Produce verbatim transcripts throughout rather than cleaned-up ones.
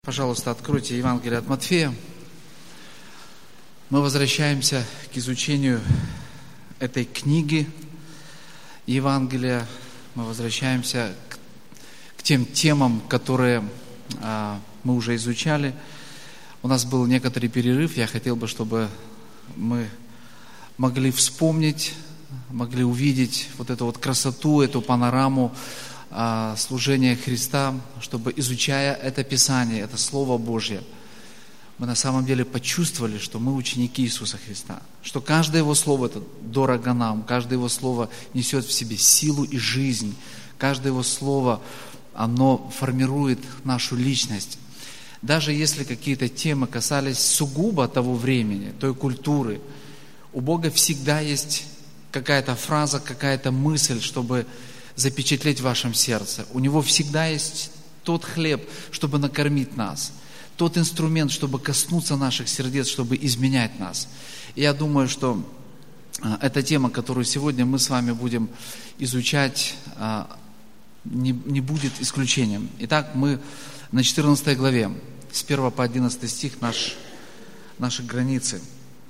Пожалуйста, откройте Евангелие от Матфея. Мы возвращаемся к изучению этой книги Евангелия. Мы возвращаемся к, к тем темам, которые а, мы уже изучали. У нас был некоторый перерыв. Я хотел бы, чтобы мы могли вспомнить, могли увидеть вот эту вот красоту, эту панораму служения Христа, чтобы, изучая это Писание, это Слово Божье, мы на самом деле почувствовали, что мы ученики Иисуса Христа, что каждое Его Слово это дорого нам, каждое Его Слово несет в себе силу и жизнь, каждое Его Слово, оно формирует нашу личность. Даже если какие-то темы касались сугубо того времени, той культуры, у Бога всегда есть какая-то фраза, какая-то мысль, чтобы запечатлеть в вашем сердце. У Него всегда есть тот хлеб, чтобы накормить нас, тот инструмент, чтобы коснуться наших сердец, чтобы изменять нас. И я думаю, что эта тема, которую сегодня мы с вами будем изучать, не, не будет исключением. Итак, мы на четырнадцатой главе, с первого по одиннадцатый стих наш, наши границы.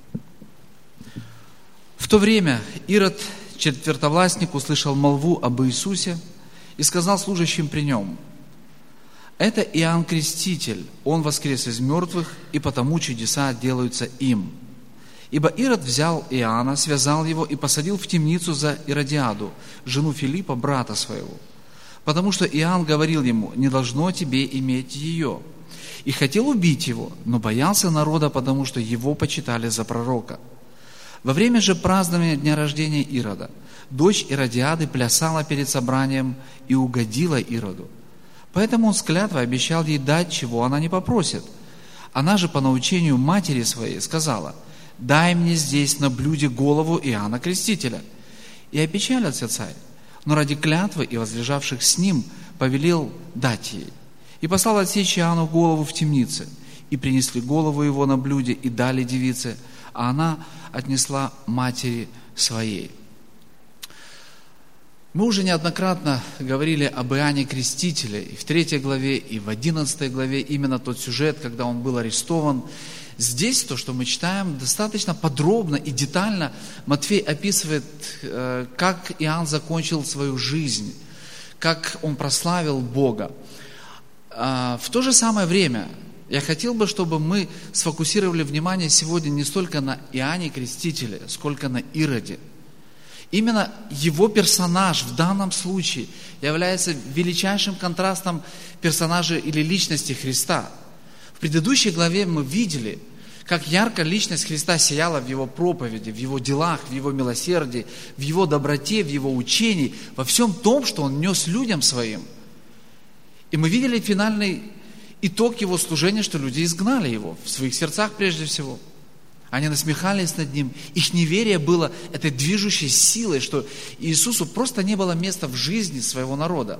В то время Ирод, четвертовластник, услышал молву об Иисусе и сказал служащим при нем: «Это Иоанн Креститель, он воскрес из мертвых, и потому чудеса делаются им». Ибо Ирод взял Иоанна, связал его и посадил в темницу за Иродиаду, жену Филиппа, брата своего, потому что Иоанн говорил ему: «Не должно тебе иметь ее». И хотел убить его, но боялся народа, потому что его почитали за пророка. Во время же празднования дня рождения Ирода дочь Иродиады плясала перед собранием и угодила Ироду. Поэтому он с клятвой обещал ей дать, чего она не попросит. Она же по научению матери своей сказала: «Дай мне здесь на блюде голову Иоанна Крестителя». И опечалился царь, но ради клятвы и возлежавших с ним повелел дать ей. И послал отсечь Иоанну голову в темнице. И принесли голову его на блюде и дали девице, а она отнесла матери своей. Мы уже неоднократно говорили об Иоанне Крестителе, и в третьей главе, и в одиннадцатой главе, именно тот сюжет, когда он был арестован. Здесь то, что мы читаем, достаточно подробно и детально Матфей описывает, как Иоанн закончил свою жизнь, как он прославил Бога. В то же самое время я хотел бы, чтобы мы сфокусировали внимание сегодня не столько на Иоанне Крестителе, сколько на Ироде. Именно его персонаж в данном случае является величайшим контрастом персонажа или личности Христа. В предыдущей главе мы видели, как ярко личность Христа сияла в его проповеди, в его делах, в его милосердии, в его доброте, в его учении, во всем том, что он нес людям своим. И мы видели финальный итог его служения, что люди изгнали его в своих сердцах прежде всего. Они насмехались над ним. Их неверие было этой движущей силой, что Иисусу просто не было места в жизни своего народа.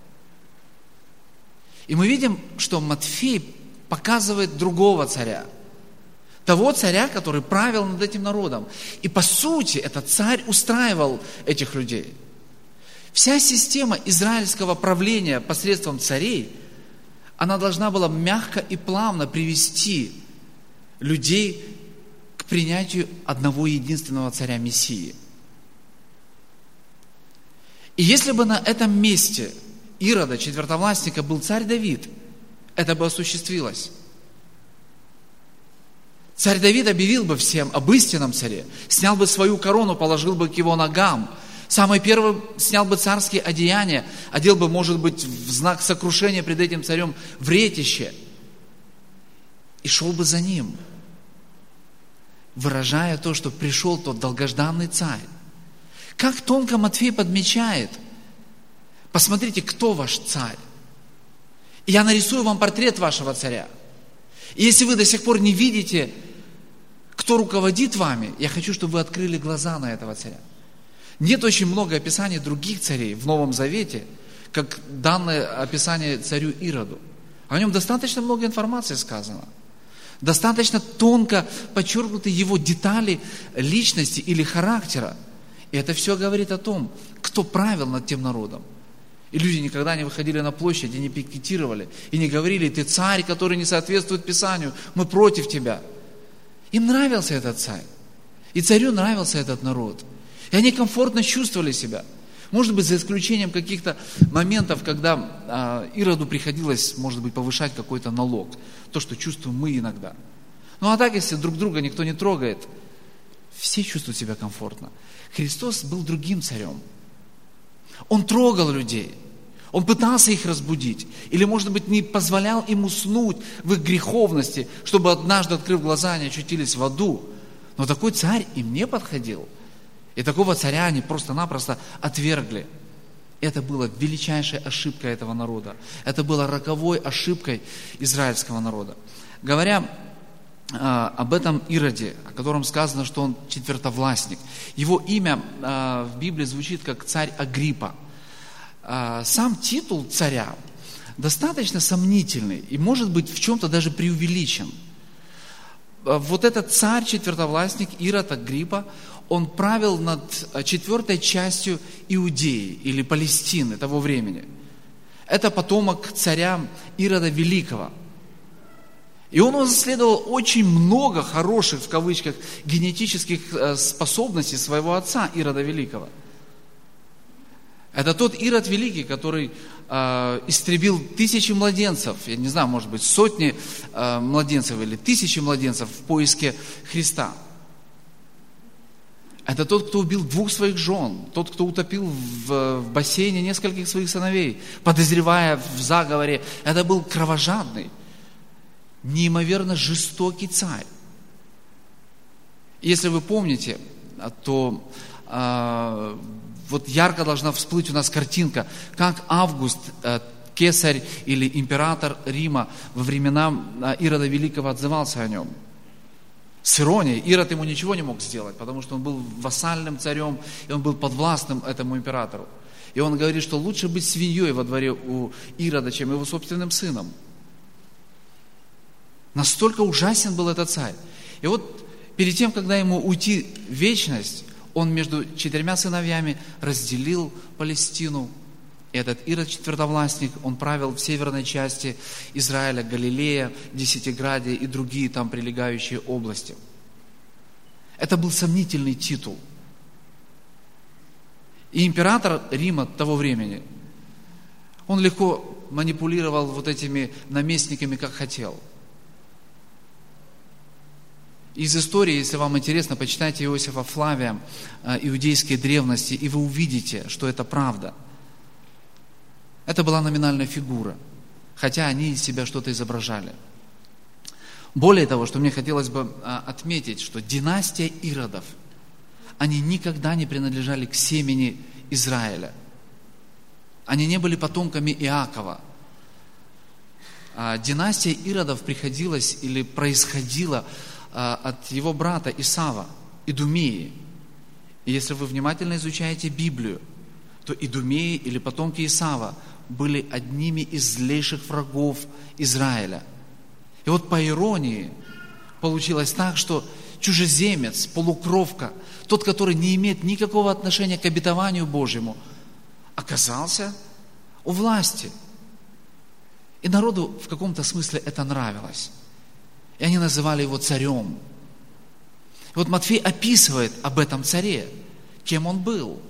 И мы видим, что Матфей показывает другого царя. Того царя, который правил над этим народом. И по сути, этот царь устраивал этих людей. Вся система израильского правления посредством царей, она должна была мягко и плавно привести людей к принятию одного единственного царя Мессии. И если бы на этом месте Ирода, четвертовластника, был царь Давид, это бы осуществилось. Царь Давид объявил бы всем об истинном царе, снял бы свою корону, положил бы к его ногам, самый первый снял бы царские одеяния, одел бы, может быть, в знак сокрушения пред этим царем вретище и шел бы за ним, выражая то, что пришел тот долгожданный царь. Как тонко Матфей подмечает: посмотрите, кто ваш царь. И я нарисую вам портрет вашего царя. И если вы до сих пор не видите, кто руководит вами, я хочу, чтобы вы открыли глаза на этого царя. Нет очень много описаний других царей в Новом Завете, как данное описание царю Ироду. О нем достаточно много информации сказано. Достаточно тонко подчеркнуты его детали личности или характера. И это все говорит о том, кто правил над тем народом. И люди никогда не выходили на площадь и не пикетировали, и не говорили: ты царь, который не соответствует Писанию, мы против тебя. Им нравился этот царь. И царю нравился этот народ. И они комфортно чувствовали себя. Может быть, за исключением каких-то моментов, когда а, Ироду приходилось, может быть, повышать какой-то налог. То, что чувствуем мы иногда. Ну а так, если друг друга никто не трогает, все чувствуют себя комфортно. Христос был другим царем. Он трогал людей. Он пытался их разбудить. Или, может быть, не позволял им уснуть в их греховности, чтобы однажды, открыв глаза, они очутились в аду. Но такой царь им не подходил. И такого царя они просто-напросто отвергли. Это была величайшая ошибка этого народа. Это была роковой ошибкой израильского народа. Говоря а, об этом Ироде, о котором сказано, что он четвертовластник, его имя а, в Библии звучит как царь Агриппа. А, сам титул царя достаточно сомнительный и, может быть, в чем-то даже преувеличен. Вот этот царь, четвертовластник Ирод Агриппа, он правил над четвертой частью Иудеи или Палестины того времени. Это потомок царя Ирода Великого. И он унаследовал очень много хороших, в кавычках, генетических способностей своего отца Ирода Великого. Это тот Ирод Великий, который э, истребил тысячи младенцев, я не знаю, может быть, сотни э, младенцев или тысячи младенцев в поиске Христа. Это тот, кто убил двух своих жен, тот, кто утопил в, в бассейне нескольких своих сыновей, подозревая в заговоре. Это был кровожадный, неимоверно жестокий царь. Если вы помните, то э, вот ярко должна всплыть у нас картинка, как Август, э, кесарь или император Рима во времена Ирода Великого отзывался о нем. С иронией. Ирод ему ничего не мог сделать, потому что он был вассальным царем, и он был подвластным этому императору. И он говорит, что лучше быть свиньей во дворе у Ирода, чем его собственным сыном. Настолько ужасен был этот царь. И вот перед тем, когда ему уйти в вечность, он между четырьмя сыновьями разделил Палестину. И этот Ирод четвертовластник, он правил в северной части Израиля, Галилея, Десятиградие и другие там прилегающие области. Это был сомнительный титул. И император Рима того времени, он легко манипулировал вот этими наместниками, как хотел. Из истории, если вам интересно, почитайте Иосифа Флавия «Иудейские древности», и вы увидите, что это правда. Это была номинальная фигура, хотя они из себя что-то изображали. Более того, что мне хотелось бы отметить, что династия Иродов, они никогда не принадлежали к семени Израиля. Они не были потомками Иакова. Династия Иродов приходилась или происходила от его брата Исава, Идумеи. И если вы внимательно изучаете Библию, то Идумеи или потомки Исава были одними из злейших врагов Израиля. И вот по иронии получилось так, что чужеземец, полукровка, тот, который не имеет никакого отношения к обетованию Божьему, оказался у власти. И народу в каком-то смысле это нравилось. И они называли его царем. И вот Матфей описывает об этом царе, кем он был.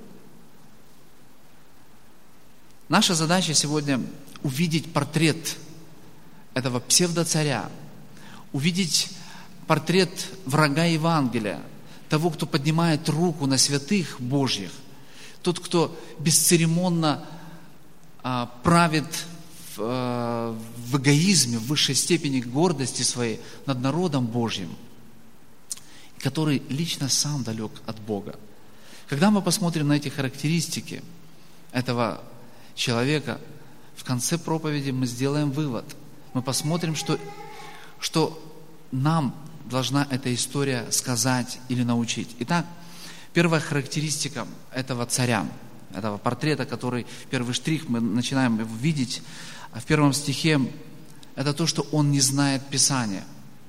Наша задача сегодня увидеть портрет этого псевдоцаря, увидеть портрет врага Евангелия, того, кто поднимает руку на святых Божьих, тот, кто бесцеремонно а, правит в, а, в эгоизме, в высшей степени гордости своей над народом Божьим, который лично сам далек от Бога. Когда мы посмотрим на эти характеристики этого человека, в конце проповеди мы сделаем вывод. Мы посмотрим, что, что нам должна эта история сказать или научить. Итак, первая характеристика этого царя, этого портрета, который, первый штрих, мы начинаем его видеть в первом стихе, это то, что он не знает Писания.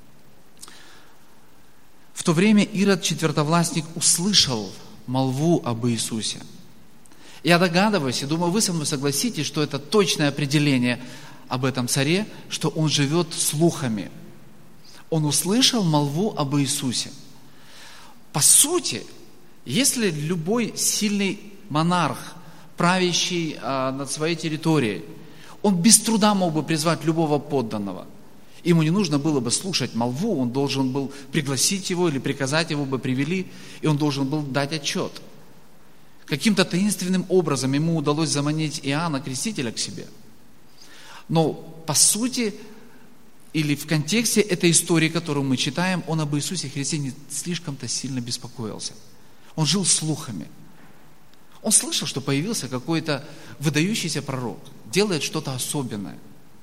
В то время Ирод, четвертовластник, услышал молву об Иисусе. Я догадываюсь, и думаю, вы со мной согласитесь, что это точное определение об этом царе, что он живет слухами. Он услышал молву об Иисусе. По сути, если любой сильный монарх, правящий а, над своей территорией, он без труда мог бы призвать любого подданного. Ему не нужно было бы слушать молву, он должен был пригласить его или приказать его бы привели, и он должен был дать отчет. Каким-то таинственным образом ему удалось заманить Иоанна Крестителя к себе. Но по сути, или в контексте этой истории, которую мы читаем, он об Иисусе Христе не слишком-то сильно беспокоился. Он жил слухами. Он слышал, что появился какой-то выдающийся пророк, делает что-то особенное.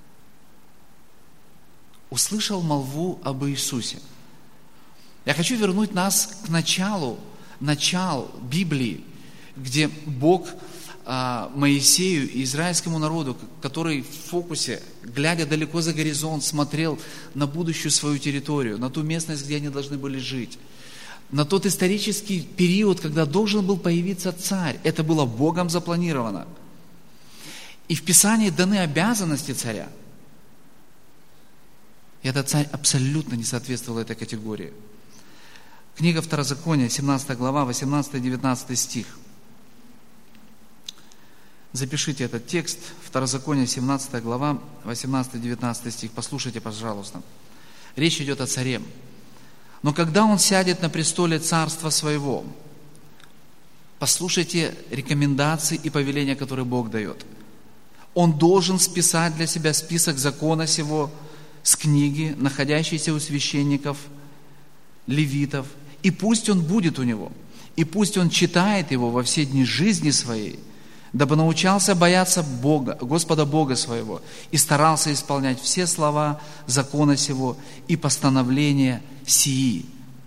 Услышал молву об Иисусе. Я хочу вернуть нас к началу, начал Библии, где Бог а, Моисею и израильскому народу, который в фокусе, глядя далеко за горизонт, смотрел на будущую свою территорию, на ту местность, где они должны были жить, на тот исторический период, когда должен был появиться царь. Это было Богом запланировано. И в Писании даны обязанности царя. И этот царь абсолютно не соответствовал этой категории. Книга Второзакония, семнадцатая глава, восемнадцатый-девятнадцатый стих. Запишите этот текст. Второзаконие, семнадцатая глава, восемнадцатый-девятнадцатый стих. Послушайте, пожалуйста. Речь идет о царе. «Но когда он сядет на престоле царства своего», послушайте рекомендации и повеления, которые Бог дает. «Он должен списать для себя список закона сего с книги, находящейся у священников, левитов, и пусть он будет у него, и пусть он читает его во все дни жизни своей, дабы научался бояться Бога, Господа Бога своего, и старался исполнять все слова закона сего и постановления сии».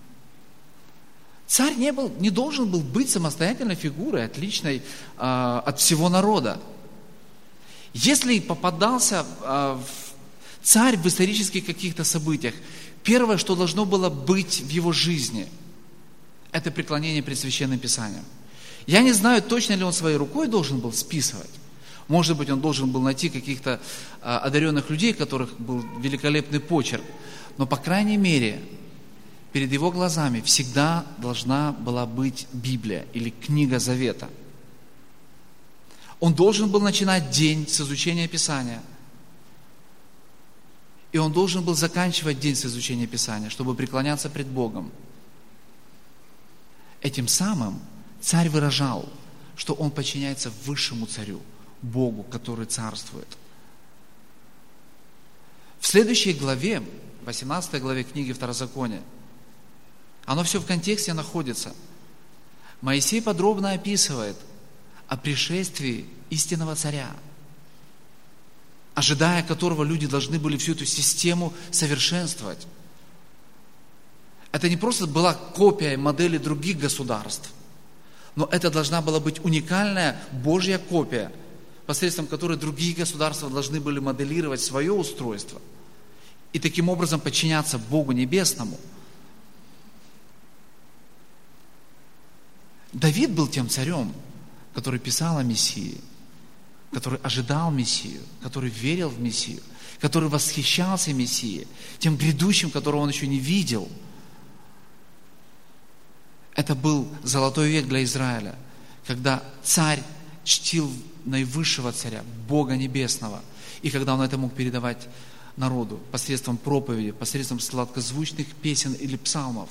Царь не, был, не должен был быть самостоятельной фигурой, отличной э, от всего народа. Если попадался э, в царь в исторических каких-то событиях, первое, что должно было быть в его жизни, это преклонение пред Священным Писанием. Я не знаю, точно ли он своей рукой должен был списывать. Может быть, он должен был найти каких-то а, одаренных людей, у которых был великолепный почерк. Но, по крайней мере, перед его глазами всегда должна была быть Библия или книга Завета. Он должен был начинать день с изучения Писания. И он должен был заканчивать день с изучения Писания, чтобы преклоняться пред Богом. Этим самым царь выражал, что он подчиняется высшему царю, Богу, который царствует. В следующей главе, восемнадцатой главе книги Второзакония, оно все в контексте находится. Моисей подробно описывает о пришествии истинного царя, ожидая которого люди должны были всю эту систему совершенствовать. Это не просто была копия модели других государств, но это должна была быть уникальная Божья копия, посредством которой другие государства должны были моделировать свое устройство и таким образом подчиняться Богу Небесному. Давид был тем царем, который писал о Мессии, который ожидал Мессию, который верил в Мессию, который восхищался Мессией, тем грядущим, которого он еще не видел. Это был золотой век для Израиля, когда царь чтил наивысшего царя, Бога Небесного, и когда он это мог передавать народу посредством проповеди, посредством сладкозвучных песен или псалмов.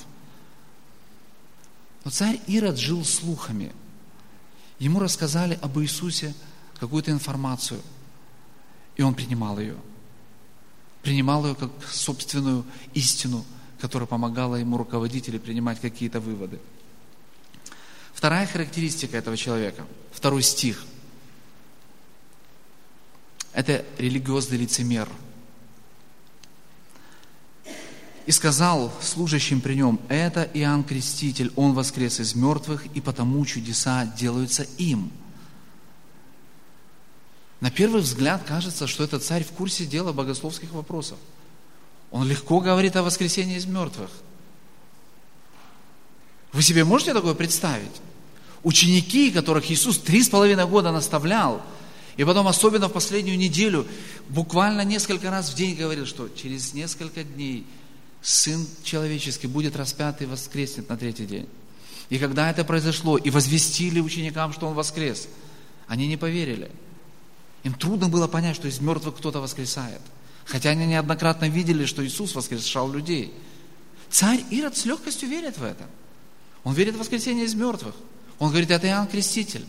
Но царь Ирод жил слухами. Ему рассказали об Иисусе какую-то информацию, и он принимал ее. Принимал ее как собственную истину, которая помогала ему руководить или принимать какие-то выводы. Вторая характеристика этого человека, второй стих, это религиозный лицемер. «И сказал служащим при нем: это Иоанн Креститель, он воскрес из мертвых, и потому чудеса делаются им». На первый взгляд кажется, что этот царь в курсе дела богословских вопросов. Он легко говорит о воскресении из мертвых. Вы себе можете такое представить? Ученики, которых Иисус три с половиной года наставлял, и потом, особенно в последнюю неделю, буквально несколько раз в день говорил, что через несколько дней Сын Человеческий будет распят и воскреснет на третий день. И когда это произошло, и возвестили ученикам, что Он воскрес, они не поверили. Им трудно было понять, что из мертвых кто-то воскресает. Хотя они неоднократно видели, что Иисус воскрешал людей. Царь Ирод с легкостью верит в это. Он верит в воскресение из мертвых. Он говорит, это Иоанн Креститель.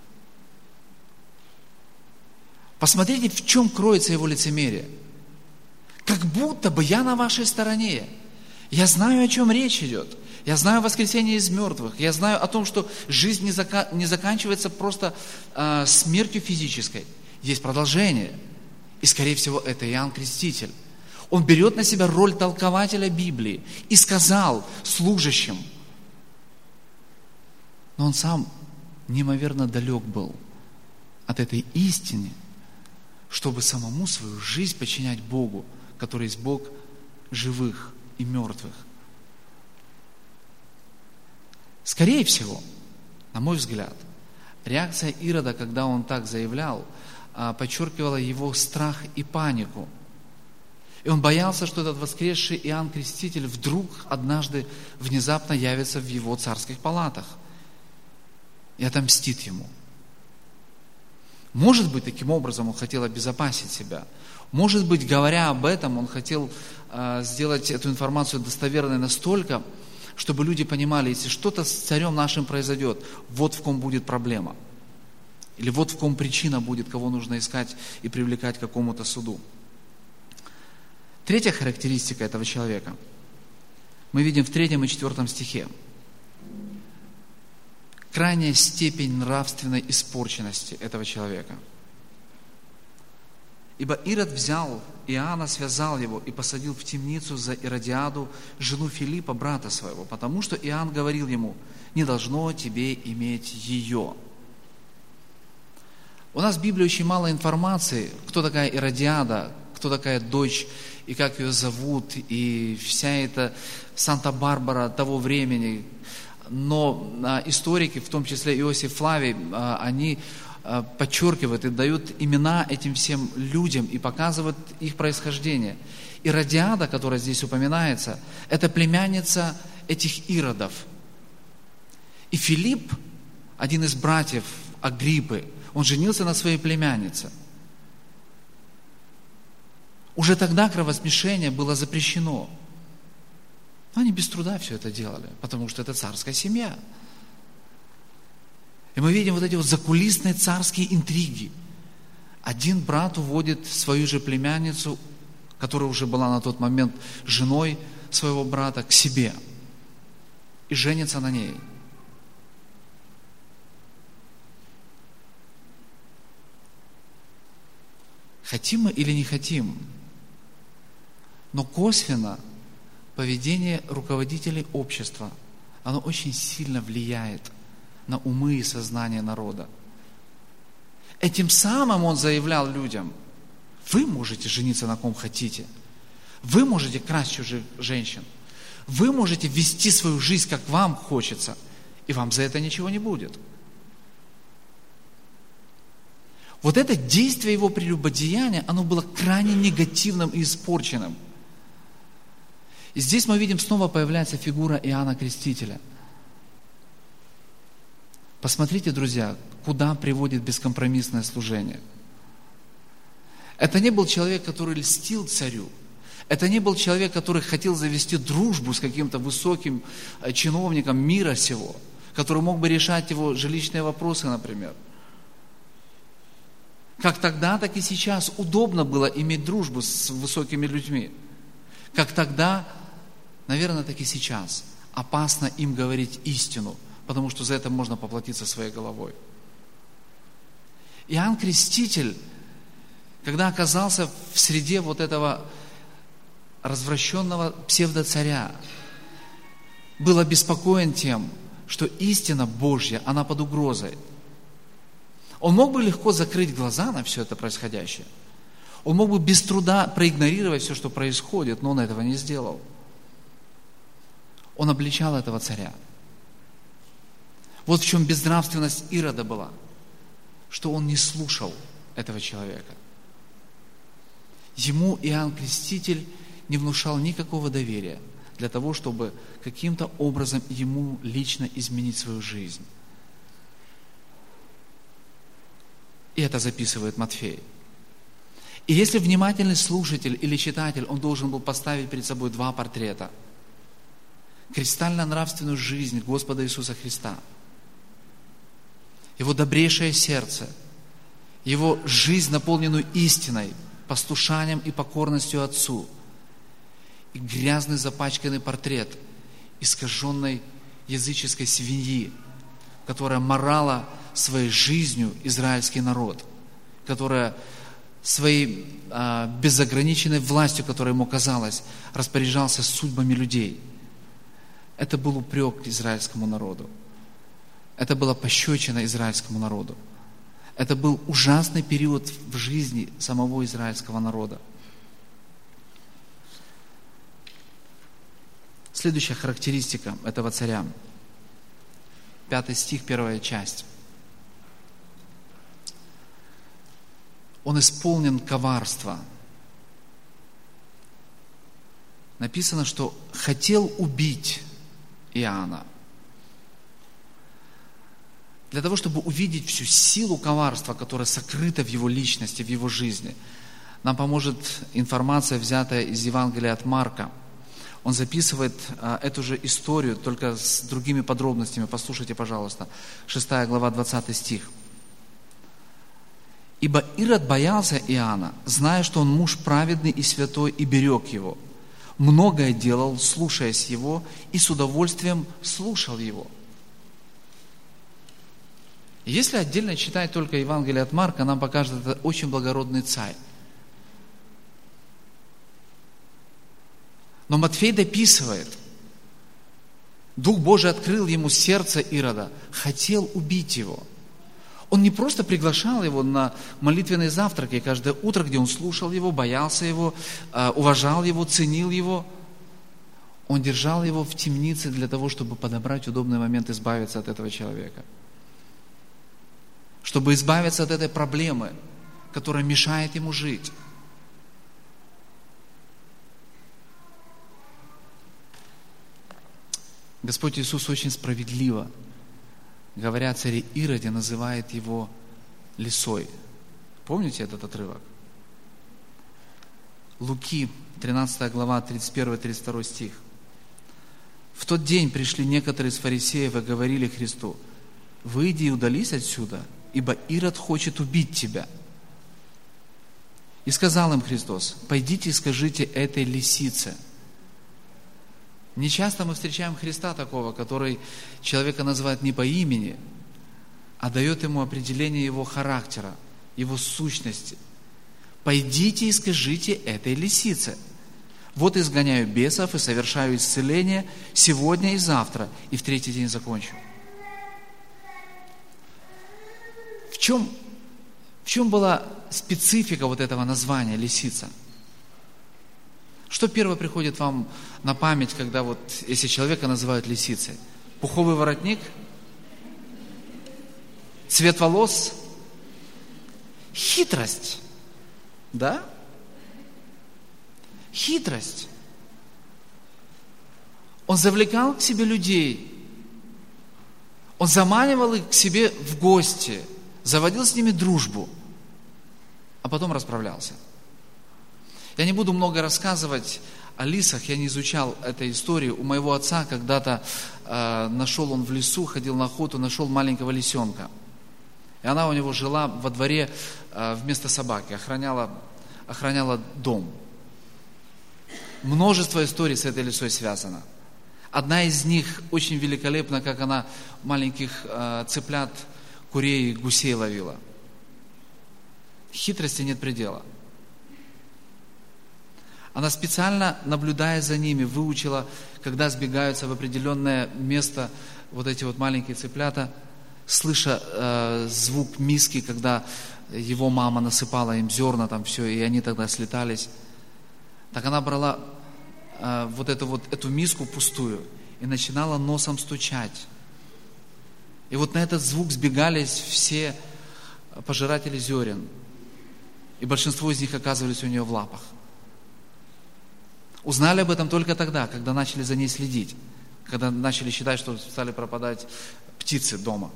Посмотрите, в чем кроется его лицемерие. Как будто бы я на вашей стороне. Я знаю, о чем речь идет. Я знаю о воскресении из мертвых. Я знаю о том, что жизнь не, зака- не заканчивается просто э, смертью физической. Есть продолжение. И, скорее всего, это Иоанн Креститель. Он берет на себя роль толкователя Библии и сказал служащим. Но он сам неимоверно далек был от этой истины, чтобы самому свою жизнь подчинять Богу, который есть Бог живых и мертвых. Скорее всего, на мой взгляд, реакция Ирода, когда он так заявлял, подчеркивала его страх и панику. И он боялся, что этот воскресший Иоанн Креститель вдруг однажды внезапно явится в его царских палатах и отомстит ему. Может быть, таким образом он хотел обезопасить себя. Может быть, говоря об этом, он хотел э, сделать эту информацию достоверной настолько, чтобы люди понимали, если что-то с царем нашим произойдет, вот в ком будет проблема. Или вот в ком причина будет, кого нужно искать и привлекать к какому-то суду. Третья характеристика этого человека мы видим в третьем и четвертом стихе. Крайняя степень нравственной испорченности этого человека. Ибо Ирод взял Иоанна, связал его и посадил в темницу за Иродиаду, жену Филиппа, брата своего, потому что Иоанн говорил ему, не должно тебе иметь ее. У нас в Библии очень мало информации, кто такая Иродиада, кто такая дочь и как ее зовут, и вся эта Санта-Барбара того времени. Но а, историки, в том числе Иосиф Флавий, а, они а, подчеркивают и дают имена этим всем людям и показывают их происхождение. Иродиада, которая здесь упоминается, это племянница этих Иродов. И Филипп, один из братьев Агриппы, он женился на своей племяннице. Уже тогда кровосмешение было запрещено. Но они без труда все это делали, потому что это царская семья. И мы видим вот эти вот закулисные царские интриги. Один брат уводит свою же племянницу, которая уже была на тот момент женой своего брата, к себе и женится на ней. Хотим мы или не хотим, но косвенно поведение руководителей общества, оно очень сильно влияет на умы и сознание народа. Этим самым он заявлял людям, вы можете жениться на ком хотите, вы можете красть чужих женщин, вы можете вести свою жизнь, как вам хочется, и вам за это ничего не будет. Вот это действие его прелюбодеяния, оно было крайне негативным и испорченным. И здесь мы видим, снова появляется фигура Иоанна Крестителя. Посмотрите, друзья, куда приводит бескомпромиссное служение. Это не был человек, который льстил царю. Это не был человек, который хотел завести дружбу с каким-то высоким чиновником мира сего, который мог бы решать его жилищные вопросы, например. Как тогда, так и сейчас удобно было иметь дружбу с высокими людьми. Как тогда, наверное, так и сейчас опасно им говорить истину, потому что за это можно поплатиться своей головой. Иоанн Креститель, когда оказался в среде вот этого развращенного псевдоцаря, был обеспокоен тем, что истина Божья, она под угрозой. Он мог бы легко закрыть глаза на все это происходящее. Он мог бы без труда проигнорировать все, что происходит, но он этого не сделал. Он обличал этого царя. Вот в чем безнравственность Ирода была, что он не слушал этого человека. Ему Иоанн Креститель не внушал никакого доверия для того, чтобы каким-то образом ему лично изменить свою жизнь. И это записывает Матфей. И если внимательный слушатель или читатель, он должен был поставить перед собой два портрета. Кристально-нравственную жизнь Господа Иисуса Христа, Его добрейшее сердце, Его жизнь, наполненную истиной, послушанием и покорностью Отцу, и грязный запачканный портрет искаженной языческой свиньи, которая марала своей жизнью израильский народ, которая своей а, безограниченной властью, которая ему казалась, распоряжался судьбами людей. Это был упрек израильскому народу. Это была пощечина израильскому народу. Это был ужасный период в жизни самого израильского народа. Следующая характеристика этого царя. Пятый стих, первая часть. Он исполнен коварства. Написано, что хотел убить Иоанна. Для того, чтобы увидеть всю силу коварства, которая сокрыта в его личности, в его жизни, нам поможет информация, взятая из Евангелия от Марка. Он записывает а, эту же историю, только с другими подробностями. Послушайте, пожалуйста. шестая глава, двадцатый стих. «Ибо Ирод боялся Иоанна, зная, что он муж праведный и святой, и берег его. Многое делал, слушаясь его, и с удовольствием слушал его». Если отдельно читать только Евангелие от Марка, нам покажет, это очень благородный царь. Но Матфей дописывает, Дух Божий открыл ему сердце Ирода, хотел убить его. Он не просто приглашал его на молитвенные завтраки каждое утро, где он слушал его, боялся его, уважал его, ценил его. Он держал его в темнице для того, чтобы подобрать удобный момент избавиться от этого человека. Чтобы избавиться от этой проблемы, которая мешает ему жить. Господь Иисус очень справедливо, говоря о царе Ироде, называет его лисой. Помните этот отрывок? Луки, тринадцатая глава, тридцать первый тридцать второй стих. «В тот день пришли некоторые из фарисеев и говорили Христу: выйди и удались отсюда, ибо Ирод хочет убить тебя». И сказал им Христос: пойдите и скажите этой лисице. Не часто мы встречаем Христа такого, который человека называет не по имени, а дает ему определение его характера, его сущности. Пойдите и скажите этой лисице: вот изгоняю бесов и совершаю исцеление сегодня и завтра, и в третий день закончу. В чем, в чем была специфика вот этого названия лисица? Что первое приходит вам на память, когда вот, если человека называют лисицей? Пуховый воротник? Цвет волос? Хитрость. Да? Хитрость. Он завлекал к себе людей. Он заманивал их к себе в гости, заводил с ними дружбу, а потом расправлялся. Я не буду много рассказывать о лисах, я не изучал этой истории. У моего отца когда-то э, нашел он в лесу, ходил на охоту, нашел маленького лисенка. И она у него жила во дворе э, вместо собаки, охраняла, охраняла дом. Множество историй с этой лисой связано. Одна из них очень великолепна, как она маленьких э, цыплят, курей, гусей ловила. Хитрости нет предела. Она специально, наблюдая за ними, выучила, когда сбегаются в определенное место вот эти вот маленькие цыплята, слыша э, звук миски, когда его мама насыпала им зерна, там все, и они тогда слетались. Так она брала э, вот эту вот эту миску пустую и начинала носом стучать. И вот на этот звук сбегались все пожиратели зерен. И большинство из них оказывались у нее в лапах. Узнали об этом только тогда, когда начали за ней следить. Когда начали считать, что стали пропадать птицы дома.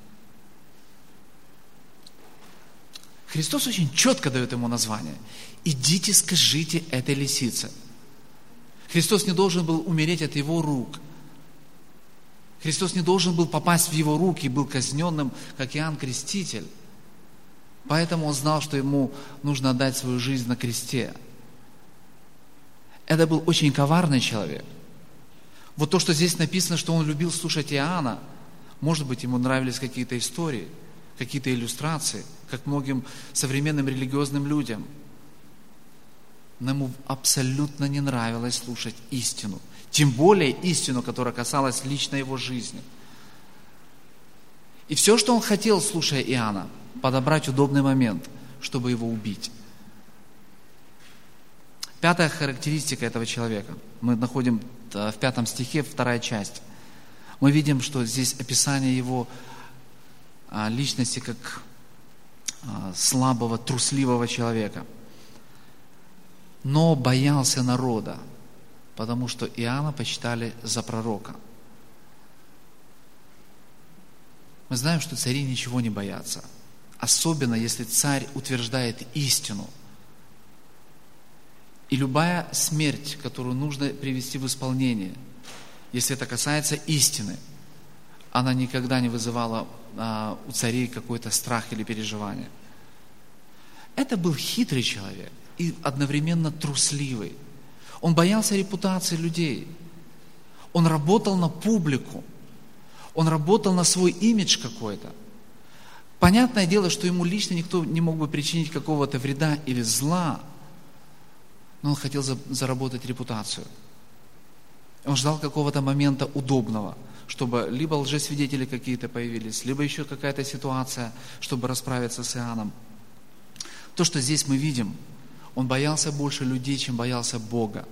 Христос очень четко дает ему название. Идите, скажите этой лисице. Христос не должен был умереть от его рук. Христос не должен был попасть в его руки и был казненным, как Иоанн Креститель. Поэтому он знал, что ему нужно отдать свою жизнь на кресте. Это был очень коварный человек. Вот то, что здесь написано, что он любил слушать Иоанна, может быть, ему нравились какие-то истории, какие-то иллюстрации, как многим современным религиозным людям. Но ему абсолютно не нравилось слушать истину. Тем более истину, которая касалась лично его жизни. И все, что он хотел, слушая Иоанна, подобрать удобный момент, чтобы его убить. Пятая характеристика этого человека. Мы находим в пятом стихе, вторая часть. Мы видим, что здесь описание его личности как слабого, трусливого человека. Но боялся народа, потому что Иоанна почитали за пророка. Мы знаем, что цари ничего не боятся. Особенно, если царь утверждает истину. И любая смерть, которую нужно привести в исполнение, если это касается истины, она никогда не вызывала а, у царей какой-то страх или переживание. Это был хитрый человек и одновременно трусливый. Он боялся репутации людей. Он работал на публику. Он работал на свой имидж какой-то. Понятное дело, что ему лично никто не мог бы причинить какого-то вреда или зла, но он хотел заработать репутацию. Он ждал какого-то момента удобного, чтобы либо лжесвидетели какие-то появились, либо еще какая-то ситуация, чтобы расправиться с Иоанном. То, что здесь мы видим, он боялся больше людей, чем боялся Бога.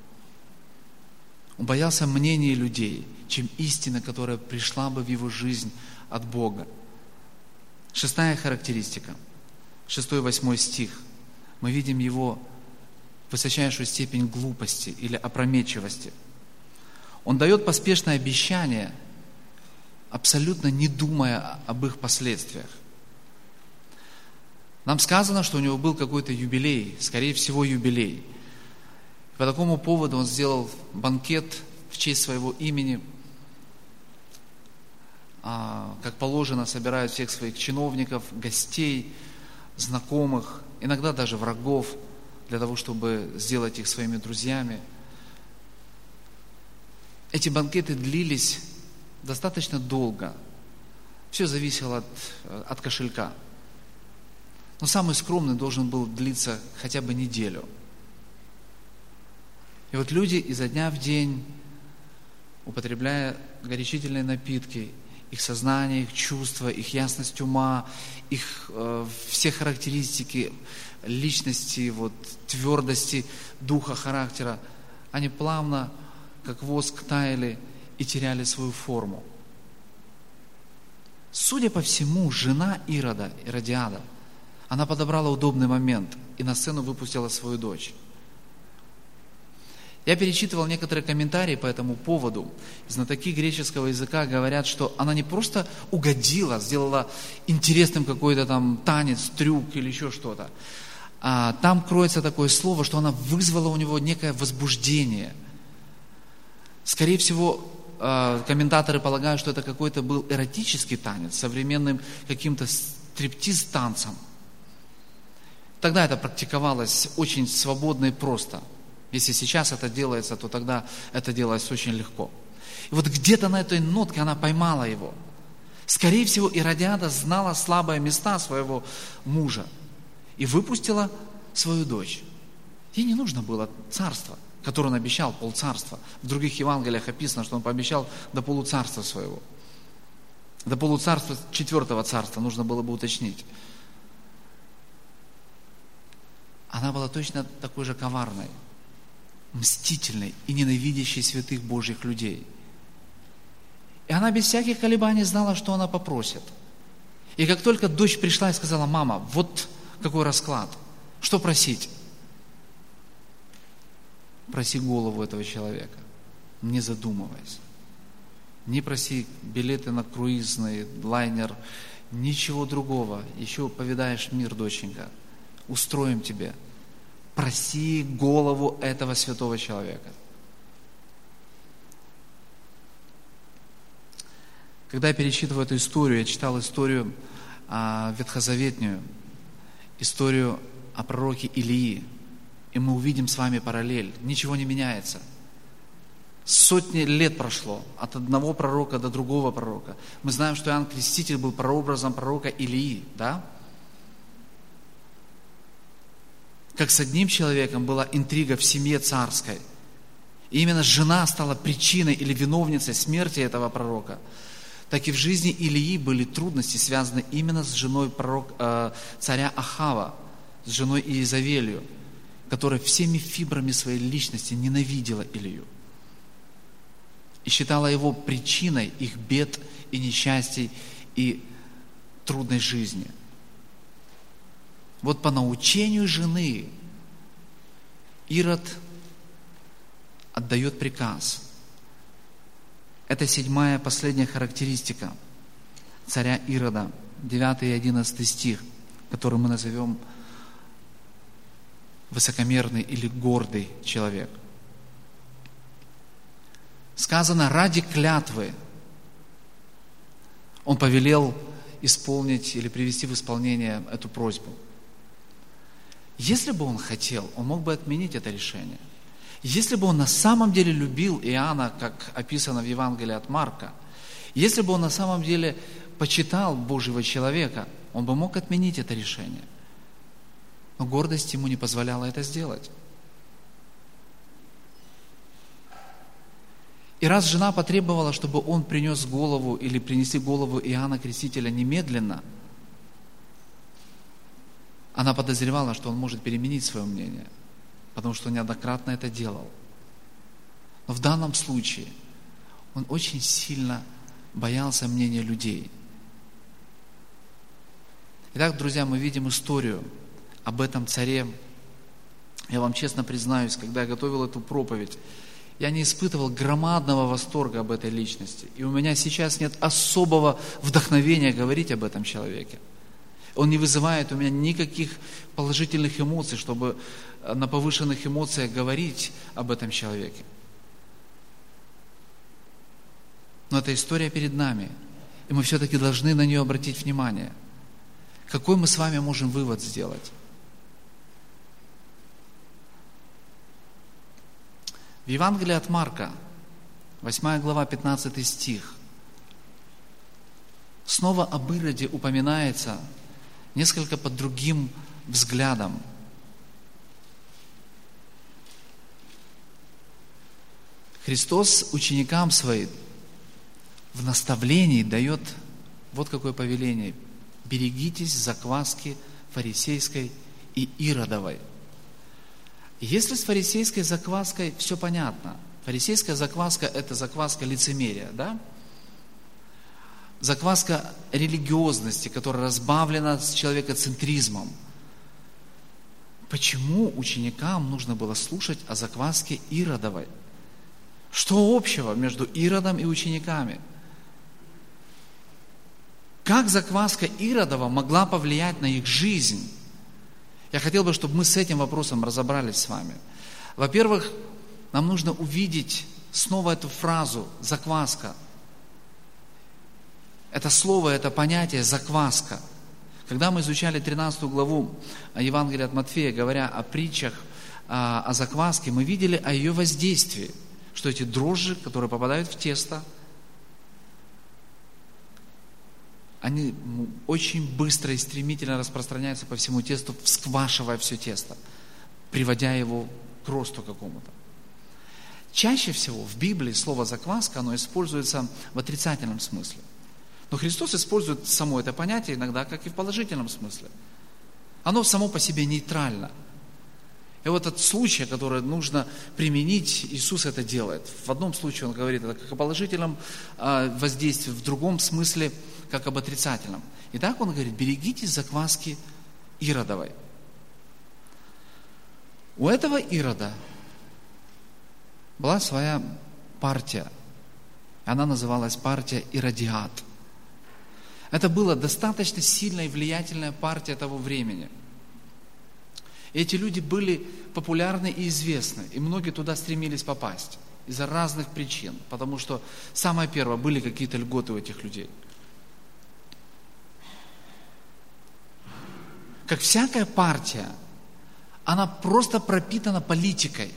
Он боялся мнения людей, чем истина, которая пришла бы в его жизнь от Бога. Шестая характеристика, шестой-восьмой стих. Мы видим его высочайшую степень глупости или опрометчивости. Он дает поспешное обещание, абсолютно не думая об их последствиях. Нам сказано, что у него был какой-то юбилей, скорее всего юбилей. По такому поводу он сделал банкет в честь своего имени. Как положено, собирают всех своих чиновников, гостей, знакомых, иногда даже врагов, для того, чтобы сделать их своими друзьями. Эти банкеты длились достаточно долго. Все зависело от, от кошелька. Но самый скромный должен был длиться хотя бы неделю. И вот люди изо дня в день, употребляя горячительные напитки, их сознание, их чувства, их ясность ума, их э, все характеристики личности, вот, твердости духа, характера, они плавно, как воск, таяли и теряли свою форму. Судя по всему, жена Ирода, Иродиада, она подобрала удобный момент и на сцену выпустила свою дочь. Я перечитывал некоторые комментарии по этому поводу. Знатоки греческого языка говорят, что она не просто угодила, сделала интересным какой-то там танец, трюк или еще что-то. А там кроется такое слово, что она вызвала у него некое возбуждение. Скорее всего, комментаторы полагают, что это какой-то был эротический танец, современным каким-то стриптиз-танцем. Тогда это практиковалось очень свободно и просто. Если сейчас это делается, то тогда это делалось очень легко. И вот где-то на этой нотке она поймала его. Скорее всего, Иродиада знала слабые места своего мужа и выпустила свою дочь. Ей не нужно было царство, которое он обещал, полцарства. В других Евангелиях описано, что он пообещал до полуцарства своего. До полуцарства четвертого царства нужно было бы уточнить. Она была точно такой же коварной, мстительной и ненавидящей святых Божьих людей. И она без всяких колебаний знала, что она попросит. И как только дочь пришла и сказала: мама, вот какой расклад, что просить? Проси голову этого человека, не задумываясь. Не проси билеты на круизный лайнер, ничего другого. Еще повидаешь мир, доченька. Устроим тебе. Проси голову этого святого человека. Когда я перечитываю эту историю, я читал историю а, ветхозаветную, историю о пророке Илии, и мы увидим с вами параллель. Ничего не меняется. Сотни лет прошло от одного пророка до другого пророка. Мы знаем, что Иоанн Креститель был прообразом пророка Илии, да? Как с одним человеком была интрига в семье царской. И именно жена стала причиной или виновницей смерти этого пророка. Так и в жизни Илии были трудности, связанные именно с женой пророк, э, царя Ахава, с женой Иезавелью, которая всеми фибрами своей личности ненавидела Илию и считала его причиной их бед и несчастий и трудной жизни. Вот по научению жены Ирод отдает приказ. Это седьмая, последняя характеристика царя Ирода, девятый и одиннадцатый стих, который мы назовем высокомерный или гордый человек. Сказано, ради клятвы он повелел исполнить или привести в исполнение эту просьбу. Если бы он хотел, он мог бы отменить это решение. Если бы он на самом деле любил Иоанна, как описано в Евангелии от Марка, если бы он на самом деле почитал Божьего человека, он бы мог отменить это решение. Но гордость ему не позволяла это сделать. И раз жена потребовала, чтобы он принес голову или принесли голову Иоанна Крестителя немедленно, она подозревала, что он может переменить свое мнение, потому что он неоднократно это делал. Но в данном случае он очень сильно боялся мнения людей. Итак, друзья, мы видим историю об этом царе. Я вам честно признаюсь, когда я готовил эту проповедь, я не испытывал громадного восторга об этой личности. И у меня сейчас нет особого вдохновения говорить об этом человеке. Он не вызывает у меня никаких положительных эмоций, чтобы на повышенных эмоциях говорить об этом человеке. Но эта история перед нами, и мы все-таки должны на нее обратить внимание. Какой мы с вами можем вывод сделать? В Евангелии от Марка, восьмая глава, пятнадцатый стих, снова об Ироде упоминается несколько под другим взглядом. Христос ученикам своим в наставлении дает вот какое повеление: берегитесь закваски фарисейской и иродовой. Если с фарисейской закваской все понятно. Фарисейская закваска – это закваска лицемерия, да? Закваска религиозности, которая разбавлена с человекоцентризмом. Почему ученикам нужно было слушать о закваске иродовой? Что общего между Иродом и учениками? Как закваска Иродова могла повлиять на их жизнь? Я хотел бы, чтобы мы с этим вопросом разобрались с вами. Во-первых, нам нужно увидеть снова эту фразу «закваска». Это слово, это понятие «закваска». Когда мы изучали тринадцатую главу Евангелия от Матфея, говоря о притчах, о, о закваске, мы видели о ее воздействии, что эти дрожжи, которые попадают в тесто, они очень быстро и стремительно распространяются по всему тесту, всквашивая все тесто, приводя его к росту какому-то. Чаще всего в Библии слово «закваска» оно используется в отрицательном смысле. Но Христос использует само это понятие иногда как и в положительном смысле. Оно само по себе нейтрально. И вот этот случай, который нужно применить, Иисус это делает. В одном случае Он говорит это как о положительном воздействии, в другом смысле как об отрицательном. Итак, Он говорит, берегитесь закваски Иродовой. У этого Ирода была своя партия. Она называлась партия Иродиад. Это была достаточно сильная и влиятельная партия того времени. И эти люди были популярны и известны, и многие туда стремились попасть из-за разных причин, потому что самое первое, были какие-то льготы у этих людей. Как всякая партия, она просто пропитана политикой.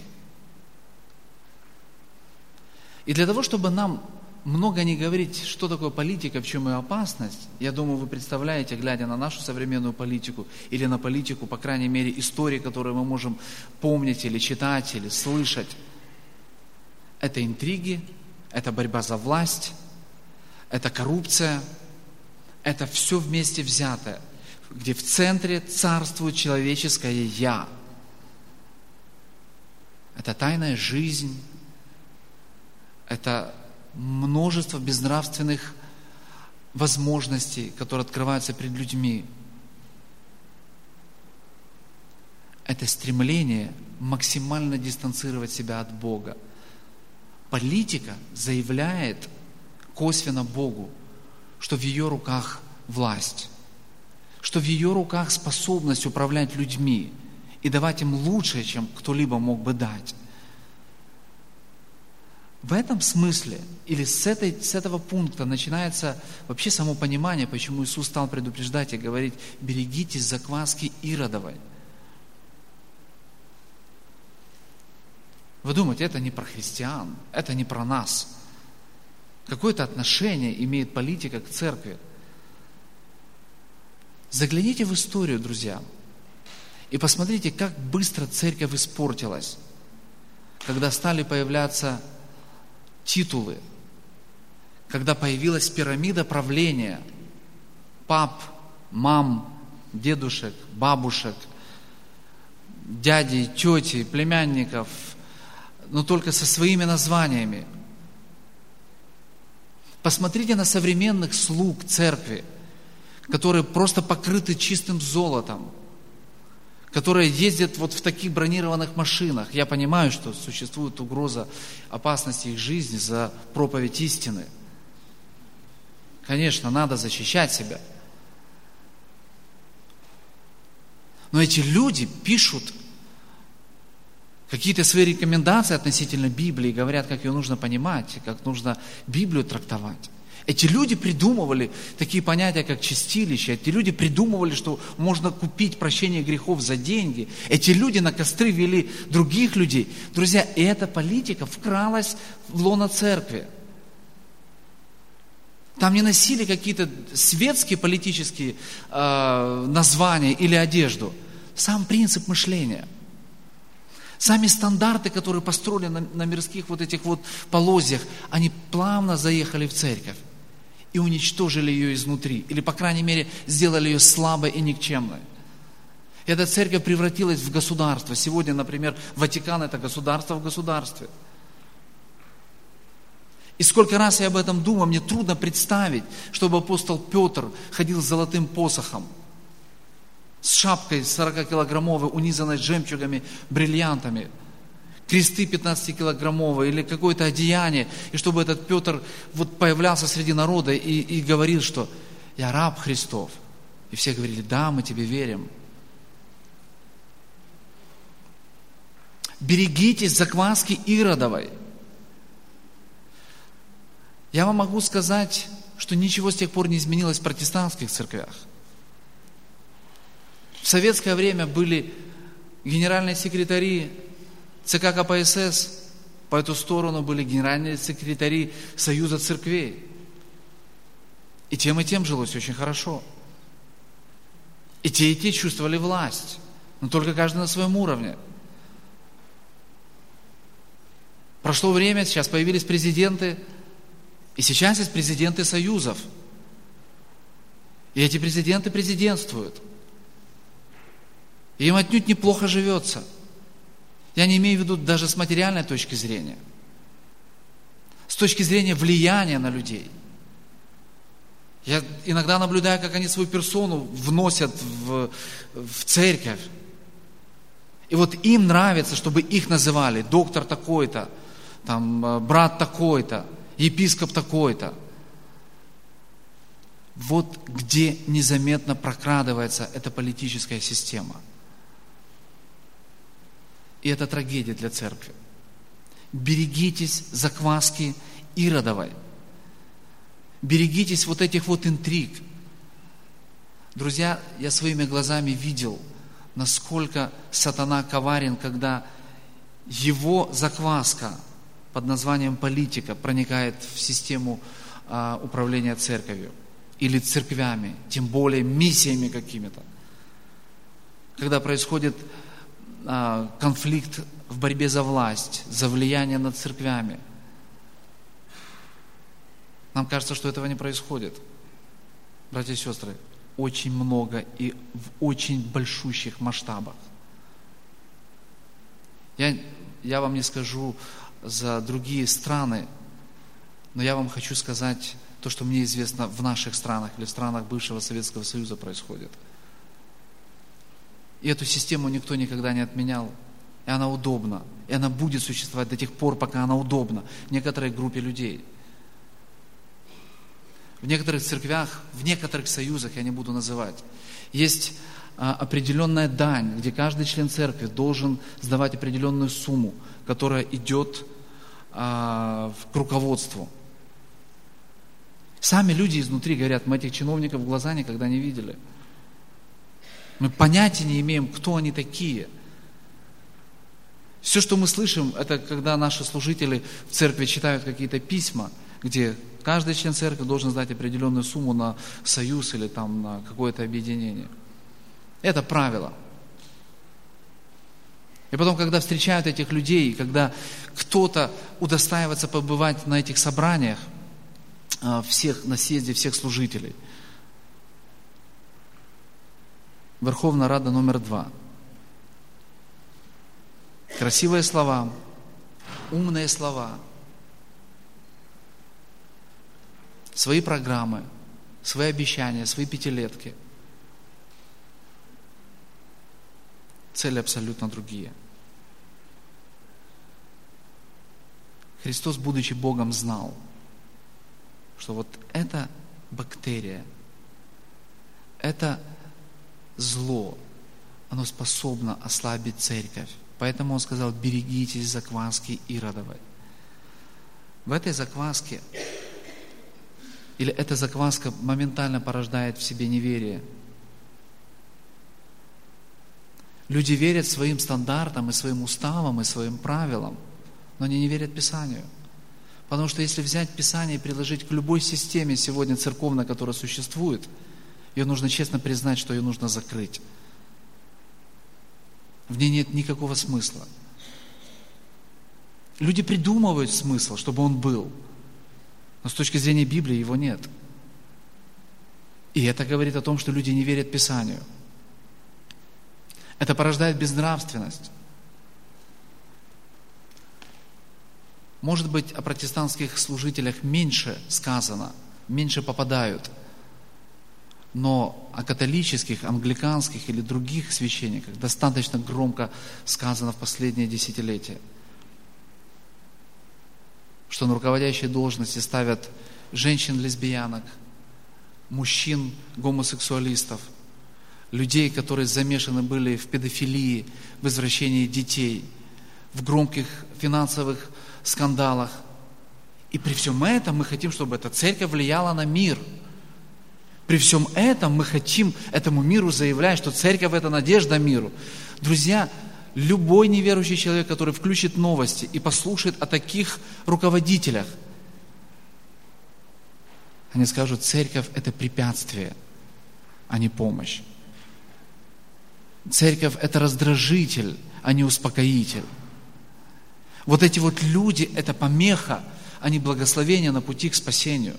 И для того, чтобы нам много не говорить, что такое политика, в чем ее опасность, я думаю, вы представляете, глядя на нашу современную политику или на политику, по крайней мере, истории, которые мы можем помнить или читать, или слышать. Это интриги, это борьба за власть, это коррупция, это все вместе взятое, где в центре царствует человеческое «я». Это тайная жизнь, это множество безнравственных возможностей, которые открываются перед людьми. Это стремление максимально дистанцировать себя от Бога. Политика заявляет косвенно Богу, что в ее руках власть, что в ее руках способность управлять людьми и давать им лучшее, чем кто-либо мог бы дать. В этом смысле, или с, этой, с этого пункта начинается вообще само понимание, почему Иисус стал предупреждать и говорить, берегитесь закваски Иродовой. Вы думаете, это не про христиан, это не про нас. Какое-то отношение имеет политика к церкви. Загляните в историю, друзья, и посмотрите, как быстро церковь испортилась, когда стали появляться титулы, когда появилась пирамида правления, пап, мам, дедушек, бабушек, дядей, тети, племянников, но только со своими названиями. Посмотрите на современных слуг церкви, которые просто покрыты чистым золотом, которые ездят вот в таких бронированных машинах. Я понимаю, что существует угроза опасности их жизни за проповедь истины. Конечно, надо защищать себя. Но эти люди пишут какие-то свои рекомендации относительно Библии, говорят, как ее нужно понимать, как нужно Библию трактовать. Эти люди придумывали такие понятия, как чистилище. Эти люди придумывали, что можно купить прощение грехов за деньги. Эти люди на костры вели других людей. Друзья, и эта политика вкралась в лоно церкви. Там не носили какие-то светские политические э, названия или одежду. Сам принцип мышления. Сами стандарты, которые построили на, на мирских вот этих вот полозьях, они плавно заехали в церковь и уничтожили ее изнутри. Или, по крайней мере, сделали ее слабой и никчемной. И эта церковь превратилась в государство. Сегодня, например, Ватикан – это государство в государстве. И сколько раз я об этом думаю, мне трудно представить, чтобы апостол Петр ходил с золотым посохом, с шапкой сорокакилограммовой, унизанной жемчугами, бриллиантами, кресты пятнадцатикилограммовые или какое-то одеяние, и чтобы этот Петр вот появлялся среди народа и, и говорил, что «я раб Христов». И все говорили: «Да, мы тебе верим». Берегитесь закваски Иродовой. Я вам могу сказать, что ничего с тех пор не изменилось в протестантских церквях. В советское время были генеральные секретари ЦК КПСС, по эту сторону были генеральные секретари Союза церквей. И тем, и тем жилось очень хорошо. И те, и те чувствовали власть, но только каждый на своем уровне. Прошло время, сейчас появились президенты, и сейчас есть президенты союзов. И эти президенты президентствуют. И им отнюдь неплохо живется. Я не имею в виду даже с материальной точки зрения. С точки зрения влияния на людей. Я иногда наблюдаю, как они свою персону вносят в, в церковь. И вот им нравится, чтобы их называли доктор такой-то, там, брат такой-то, епископ такой-то. Вот где незаметно прокрадывается эта политическая система. И это трагедия для церкви. Берегитесь закваски Иродовой. Берегитесь вот этих вот интриг. Друзья, я своими глазами видел, насколько сатана коварен, когда его закваска под названием политика проникает в систему а, управления церковью или церквями, тем более миссиями какими-то. Когда происходит а, конфликт в борьбе за власть, за влияние над церквями. Нам кажется, что этого не происходит. Братья и сестры, очень много и в очень большущих масштабах. Я, я вам не скажу за другие страны, но я вам хочу сказать то, что мне известно в наших странах или в странах бывшего Советского Союза происходит. И эту систему никто никогда не отменял. И она удобна. И она будет существовать до тех пор, пока она удобна некоторой группе людей. В некоторых церквях, в некоторых союзах, я не буду называть, есть а, определенная дань, где каждый член церкви должен сдавать определенную сумму, которая идет а, к руководству. Сами люди изнутри говорят, мы этих чиновников в глаза никогда не видели. Мы понятия не имеем, кто они такие. Все, что мы слышим, это когда наши служители в церкви читают какие-то письма, где каждый член церкви должен сдать определенную сумму на союз или там на какое-то объединение. Это правило. И потом, когда встречают этих людей, когда кто-то удостаивается побывать на этих собраниях, всех, на съезде всех служителей, Верховная Рада номер два. Красивые слова, умные слова, свои программы, свои обещания, свои пятилетки. Цели абсолютно другие. Христос, будучи Богом, знал, что вот эта бактерия, это зло, оно способно ослабить церковь. Поэтому Он сказал, берегитесь закваски Иродовой. В этой закваске, или эта закваска моментально порождает в себе неверие. Люди верят своим стандартам, и своим уставам, и своим правилам, но они не верят Писанию. Потому что если взять Писание и приложить к любой системе сегодня церковной, которая существует, ее нужно честно признать, что ее нужно закрыть. В ней нет никакого смысла. Люди придумывают смысл, чтобы он был, но с точки зрения Библии его нет. И это говорит о том, что люди не верят Писанию. Это порождает безнравственность. Может быть, о протестантских служителях меньше сказано, меньше попадают. Но о католических, англиканских или других священниках достаточно громко сказано в последние десятилетия, что на руководящие должности ставят женщин-лесбиянок, мужчин-гомосексуалистов, людей, которые замешаны были в педофилии, в извращении детей, в громких финансовых скандалах. И при всем этом мы хотим, чтобы эта церковь влияла на мир. При всем этом мы хотим этому миру заявлять, что церковь – это надежда миру. Друзья, любой неверующий человек, который включит новости и послушает о таких руководителях, они скажут, церковь – это препятствие, а не помощь. Церковь – это раздражитель, а не успокоитель. Вот эти вот люди – это помеха, а не благословение на пути к спасению.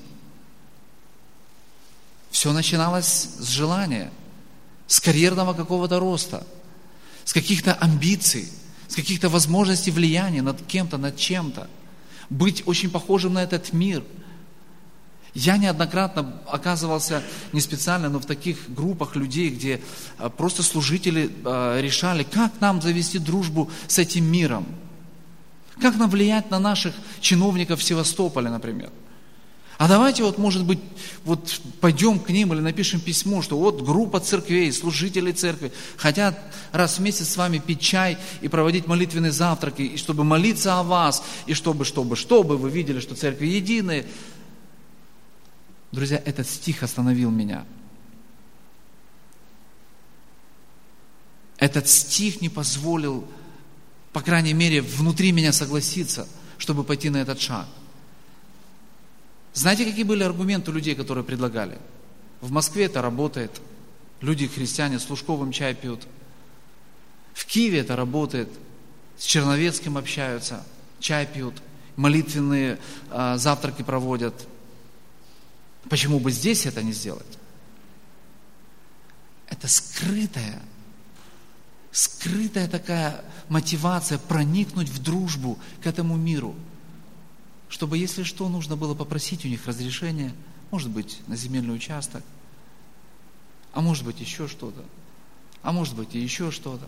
Все начиналось с желания, с карьерного какого-то роста, с каких-то амбиций, с каких-то возможностей влияния над кем-то, над чем-то, быть очень похожим на этот мир. Я неоднократно оказывался, не специально, но в таких группах людей, где просто служители решали, как нам завести дружбу с этим миром, как нам влиять на наших чиновников в Севастополе, например. А давайте вот, может быть, вот пойдем к ним или напишем письмо, что вот группа церквей, служителей церкви хотят раз в месяц с вами пить чай и проводить молитвенные завтраки, и чтобы молиться о вас, и чтобы, чтобы, чтобы вы видели, что церкви единые. Друзья, этот стих остановил меня. Этот стих не позволил, по крайней мере, внутри меня согласиться, чтобы пойти на этот шаг. Знаете, какие были аргументы у людей, которые предлагали? В Москве это работает. Люди, христиане, с Лужковым чай пьют. В Киеве это работает. С Черновецким общаются, чай пьют, молитвенные а, завтраки проводят. Почему бы здесь это не сделать? Это скрытая, скрытая такая мотивация проникнуть в дружбу к этому миру. Чтобы, если что, нужно было попросить у них разрешение, может быть, на земельный участок, а может быть, еще что-то, а может быть, и еще что-то.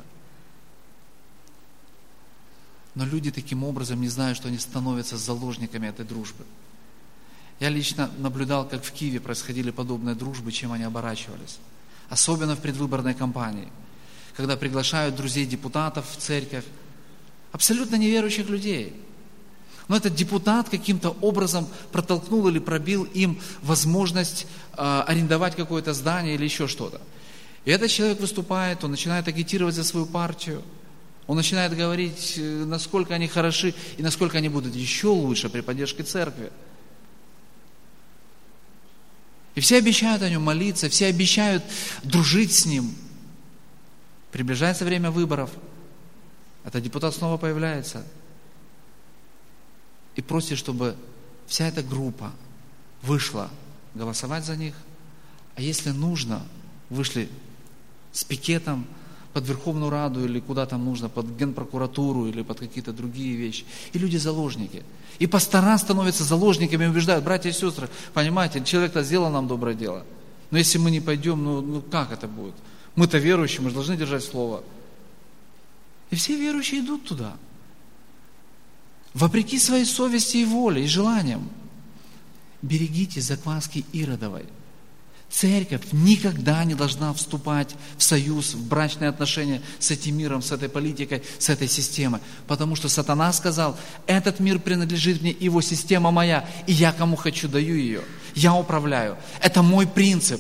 Но люди таким образом не знают, что они становятся заложниками этой дружбы. Я лично наблюдал, как в Киеве происходили подобные дружбы, чем они оборачивались. Особенно в предвыборной кампании, когда приглашают друзей депутатов в церковь, абсолютно неверующих людей. Но этот депутат каким-то образом протолкнул или пробил им возможность э, арендовать какое-то здание или еще что-то. И этот человек выступает, он начинает агитировать за свою партию, он начинает говорить, насколько они хороши и насколько они будут еще лучше при поддержке церкви. И все обещают о нем молиться, все обещают дружить с ним. Приближается время выборов, этот депутат снова появляется и просит, чтобы вся эта группа вышла голосовать за них, а если нужно, вышли с пикетом под Верховную Раду или куда там нужно, под Генпрокуратуру или под какие-то другие вещи. И люди заложники. И пастора становятся заложниками и убеждают, братья и сестры, понимаете, человек-то сделал нам доброе дело. Но если мы не пойдем, ну, ну как это будет? Мы-то верующие, мы же должны держать слово. И все верующие идут туда. Вопреки своей совести и воле, и желаниям. Берегите закваски Иродовой. Церковь никогда не должна вступать в союз, в брачные отношения с этим миром, с этой политикой, с этой системой. Потому что сатана сказал, этот мир принадлежит мне, его система моя, и я кому хочу даю ее. Я управляю. Это мой принцип.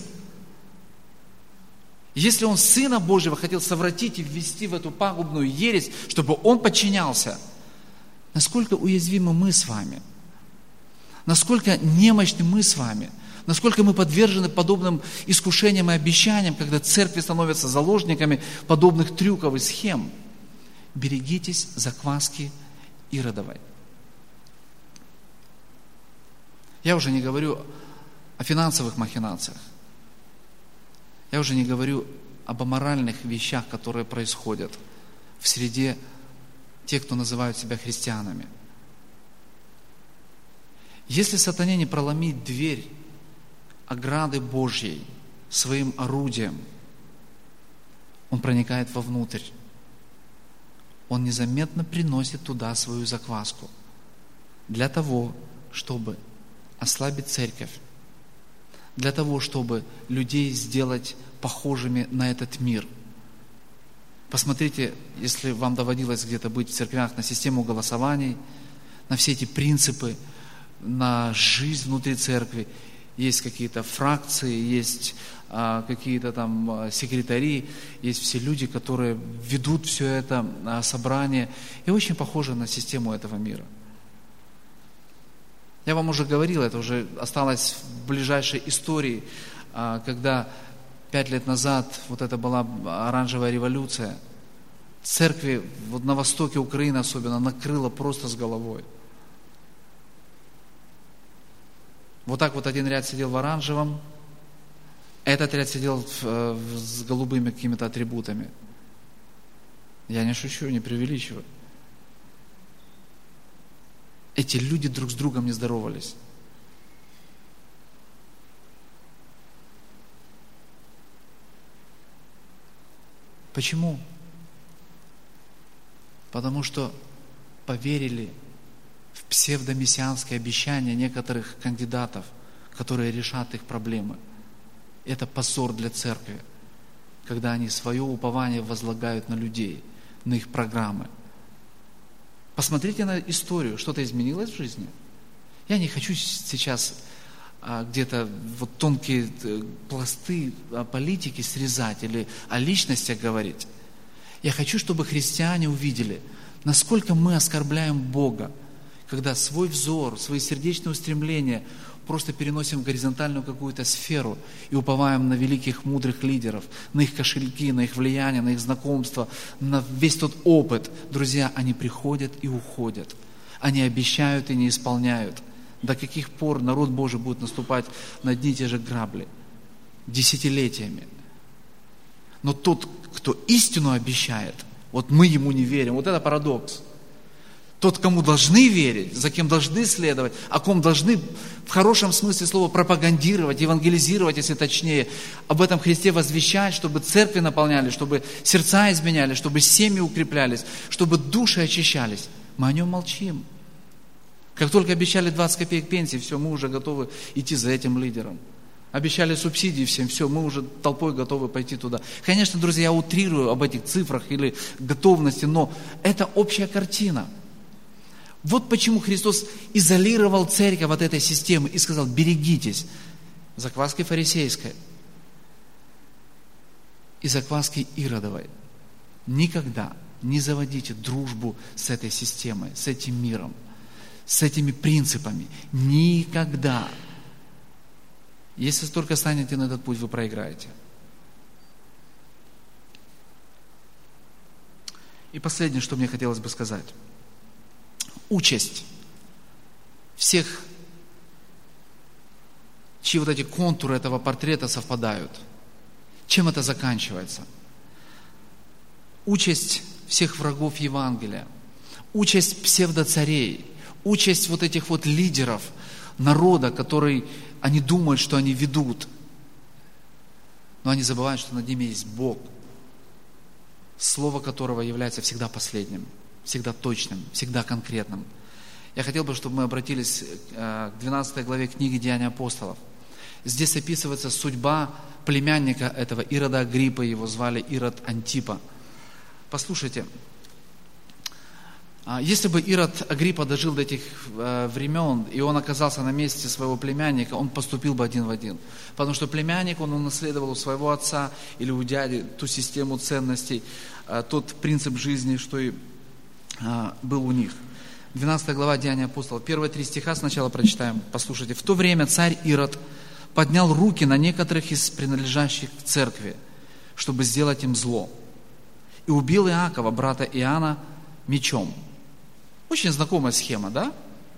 Если он Сына Божьего хотел совратить и ввести в эту пагубную ересь, чтобы он подчинялся, насколько уязвимы мы с вами, насколько немощны мы с вами, насколько мы подвержены подобным искушениям и обещаниям, когда церкви становятся заложниками подобных трюков и схем. Берегитесь закваски Иродовой. Я уже не говорю о финансовых махинациях. Я уже не говорю об аморальных вещах, которые происходят в среде тех, кто называют себя христианами. Если сатане не проломить дверь ограды Божьей своим орудием, он проникает вовнутрь. Он незаметно приносит туда свою закваску для того, чтобы ослабить церковь, для того, чтобы людей сделать похожими на этот мир. Посмотрите, если вам доводилось где-то быть в церквях, на систему голосований, на все эти принципы, на жизнь внутри церкви. Есть какие-то фракции, есть а, какие-то там а, секретари, есть все люди, которые ведут все это а, собрание, и очень похоже на систему этого мира. Я вам уже говорил, это уже осталось в ближайшей истории, а, когда пять лет назад вот это была оранжевая революция. Церкви вот на востоке Украины особенно накрыло просто с головой. Вот так вот один ряд сидел в оранжевом, этот ряд сидел в, в, с голубыми какими-то атрибутами. Я не шучу, не преувеличиваю. Эти люди друг с другом не здоровались. Почему? Потому что поверили в псевдомессианские обещания некоторых кандидатов, которые решат их проблемы. Это позор для церкви, когда они свое упование возлагают на людей, на их программы. Посмотрите на историю, что-то изменилось в жизни. Я не хочу сейчас а, где-то вот тонкие пласты политики срезать или о личностях говорить. Я хочу, чтобы христиане увидели, насколько мы оскорбляем Бога, когда свой взор, свои сердечные устремления просто переносим в горизонтальную какую-то сферу и уповаем на великих, мудрых лидеров, на их кошельки, на их влияние, на их знакомства, на весь тот опыт. Друзья, они приходят и уходят. Они обещают и не исполняют. До каких пор народ Божий будет наступать на одни и те же грабли? Десятилетиями. Но тот, кто истину обещает, вот мы ему не верим. Вот это парадокс. Тот, кому должны верить, за кем должны следовать, о ком должны в хорошем смысле слова пропагандировать, евангелизировать, если точнее, об этом Христе возвещать, чтобы церкви наполняли, чтобы сердца изменяли, чтобы семьи укреплялись, чтобы души очищались. Мы о нем молчим. Как только обещали двадцать копеек пенсии, все, мы уже готовы идти за этим лидером. Обещали субсидии всем, все, мы уже толпой готовы пойти туда. Конечно, друзья, я утрирую об этих цифрах или готовности, но это общая картина. Вот почему Христос изолировал церковь от этой системы и сказал: берегитесь закваски фарисейской и закваски иродовой. Никогда не заводите дружбу с этой системой, с этим миром, с этими принципами. Никогда. Если только станете на этот путь, вы проиграете. И последнее, что мне хотелось бы сказать. Участь всех, чьи вот эти контуры этого портрета совпадают. Чем это заканчивается? Участь всех врагов Евангелия, участь псевдоцарей, участь вот этих вот лидеров народа, который они думают, что они ведут, но они забывают, что над ними есть Бог, слово которого является всегда последним, всегда точным, всегда конкретным. Я хотел бы, чтобы мы обратились к двенадцатой главе книги «Деяния апостолов». Здесь описывается судьба племянника этого Ирода Агриппы, его звали Ирод Антипа. Послушайте, если бы Ирод Агриппа дожил до этих времен, и он оказался на месте своего племянника, он поступил бы один в один. Потому что племянник, он унаследовал у своего отца или у дяди ту систему ценностей, тот принцип жизни, что и был у них. двенадцатая глава Деяния апостолов. Первые три стиха сначала прочитаем. Послушайте. «В то время царь Ирод поднял руки на некоторых из принадлежащих к церкви, чтобы сделать им зло, и убил Иакова, брата Иоанна, мечом». Очень знакомая схема, да?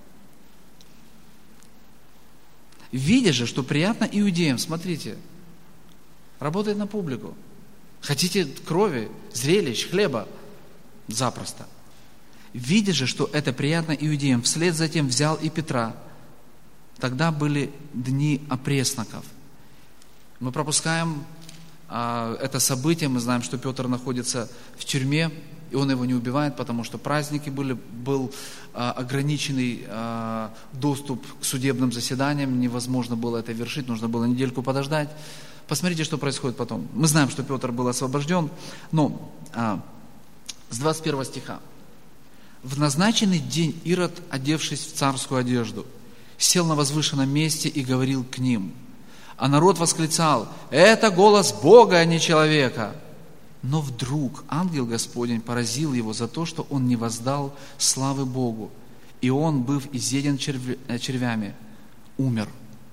Видя же, что приятно иудеям, смотрите, работает на публику. Хотите крови, зрелищ, хлеба? Запросто. Видя же, что это приятно иудеям, вслед за тем взял и Петра. Тогда были дни опресноков. Мы пропускаем а, это событие, мы знаем, что Петр находится в тюрьме, и он его не убивает, потому что праздники были, был а, ограниченный а, доступ к судебным заседаниям, невозможно было это вершить, нужно было недельку подождать. Посмотрите, что происходит потом. Мы знаем, что Петр был освобожден, но а, с двадцать первого стиха. «В назначенный день Ирод, одевшись в царскую одежду, сел на возвышенном месте и говорил к ним. А народ восклицал: это голос Бога, а не человека. Но вдруг ангел Господень поразил его за то, что он не воздал славы Богу, и он, быв изъеден червями, умер.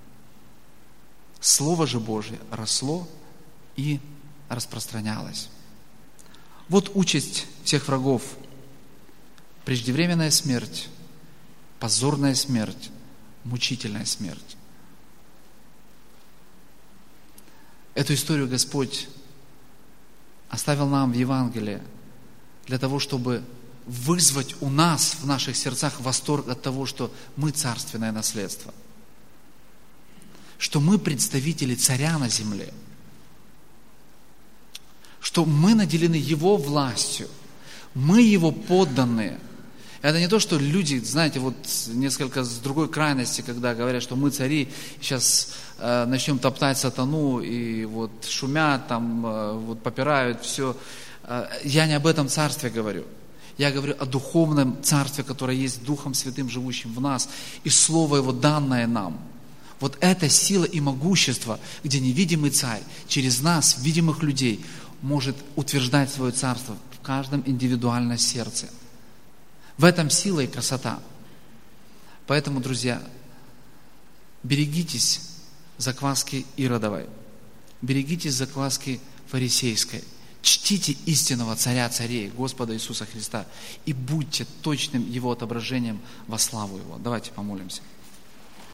Слово же Божие росло и распространялось». Вот участь всех врагов. Преждевременная смерть, позорная смерть, мучительная смерть. Эту историю Господь оставил нам в Евангелии для того, чтобы вызвать у нас, в наших сердцах, восторг от того, что мы царственное наследство, что мы представители царя на земле, что мы наделены Его властью, мы Его подданные. Это не то, что люди, знаете, вот несколько с другой крайности, когда говорят, что мы цари, сейчас э, начнем топтать сатану, и вот шумят, там, э, вот попирают, все. Э, я не об этом царстве говорю. Я говорю о духовном царстве, которое есть Духом Святым, живущим в нас, и Слово Его, данное нам. Вот эта сила и могущество, где невидимый царь через нас, видимых людей, может утверждать свое царство в каждом индивидуальном сердце. В этом сила и красота. Поэтому, друзья, берегитесь закваски иродовой, берегитесь закваски фарисейской, чтите истинного Царя царей, Господа Иисуса Христа, и будьте точным Его отображением во славу Его. Давайте помолимся.